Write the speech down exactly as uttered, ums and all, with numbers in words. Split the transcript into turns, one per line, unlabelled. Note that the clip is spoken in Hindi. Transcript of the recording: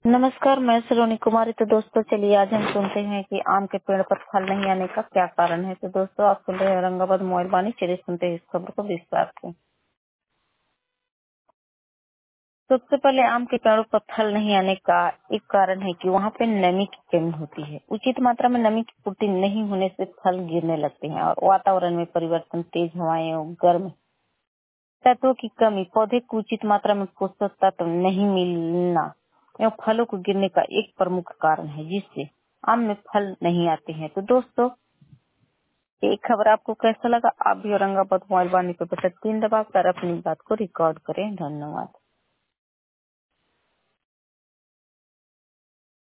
नमस्कार, मैं सलोनी कुमारी। तो दोस्तों चलिए आज हम सुनते हैं कि आम के पेड़ पर फल नहीं आने का क्या कारण है। तो दोस्तों आप सुन रहे हैं औरंगाबाद मोबाइल वाणी। चलिए सुनते हैं इस खबर को विस्तार से। सबसे पहले आम के पेड़ों पर फल नहीं आने का एक कारण है कि वहाँ पे नमी की कमी होती है। उचित मात्रा में नमी की पूर्ति नहीं होने से फल गिरने लगते हैं और वातावरण में परिवर्तन, तेज हवाएं और गर्म तत्वों की कमी, पौधे को उचित मात्रा में पोषक तत्व नहीं मिलना एवं फलों को गिरने का एक प्रमुख कारण है जिससे आम में फल नहीं आते हैं। तो दोस्तों ये खबर आपको कैसा लगा? आप भी औरंगाबाद मोबाइल वाणी पे बटन तीन दबाकर अपनी बात को रिकॉर्ड करें। धन्यवाद।